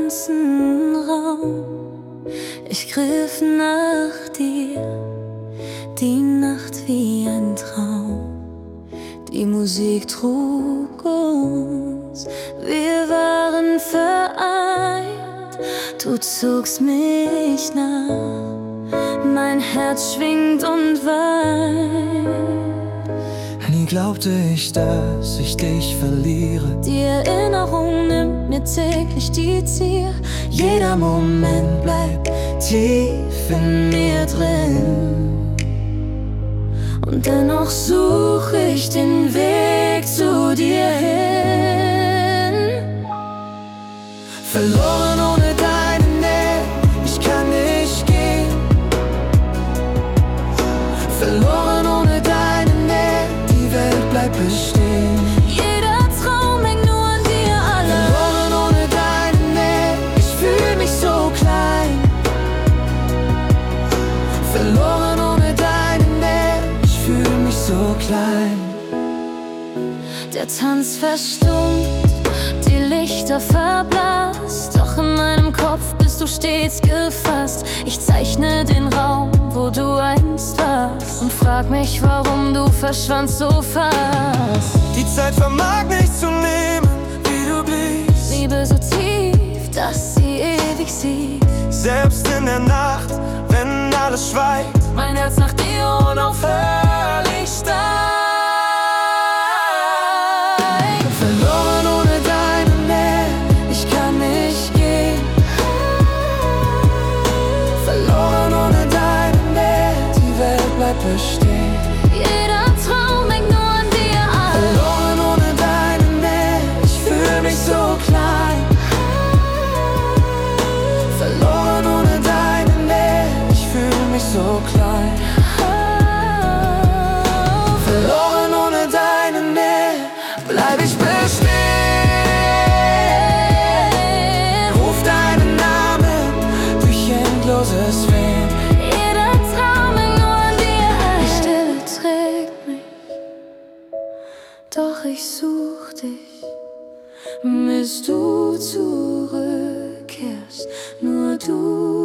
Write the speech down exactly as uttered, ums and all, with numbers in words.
ganzen Raum. Ich griff nach dir, die Nacht wie ein Traum. Die Musik trug uns, wir waren vereint. Du zogst mich nah, mein Herz schwingt und weint. Nie glaubte ich, dass ich dich verliere. Die Erinnerung nimmt mir täglich die Zier. Jeder Moment bleibt tief in mir drin. Und dennoch suche ich den Weg zu dir hin. Verloren ohne deine Nähe, ich kann nicht gehen. Verloren ohne deine Nähe, die Welt bleibt bestehen. Jeder Traum hängt nur an dir allein. Verloren ohne deine Nähe, ich fühl mich so klein. Verloren ohne deine Nähe, ich fühl mich so klein. Der Tanz verstummt, die Lichter verblasst, doch in meinem Kopf bist du stets gefasst. Ich zeichne den Raum, wo du einst warst, und frag mich, warum du verschwandst so fast. Die Zeit vermag nicht zu nehmen, wie du bist. Liebe so tief, dass sie ewig siegt. Selbst in der Nacht, wenn alles schweigt, Mein Herz nach dir unaufhörlich steigt. verloren ohne deine Nähe, ich kann nicht gehen. Verloren ohne deine Nähe, die Welt bleibt bestehen. Jeder Traum hängt nur an dir allein. Verloren ohne deine Nähe, ich fühl mich so klein. Verloren ohne deine Nähe, ich fühl mich so klein. Verloren ohne deine Nähe, bleib ich bestehen. Ruf deinen Namen durch endloses Wehen. Jeder Traum hängt nur an dir allein. Die Stille trägt mich, doch ich such dich, bis du zurückkehrst. Nur du